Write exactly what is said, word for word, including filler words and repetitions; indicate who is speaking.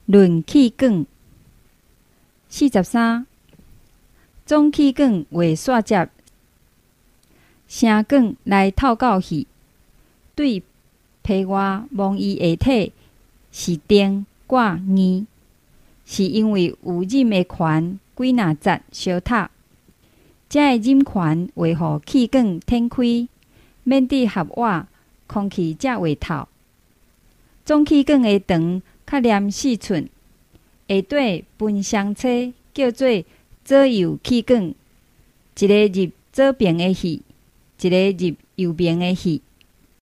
Speaker 1: 论气管。四十三，总气管为线接声管来透到肺，对皮外毛衣下体是电挂硬，是因为有忍的环几若节相塔。这个忍环为互气管展开，免伫合约空气才会透。总气管的长较黏四寸，下底分双侧叫做左右气管，一个入左边的肺，一个入右边的肺。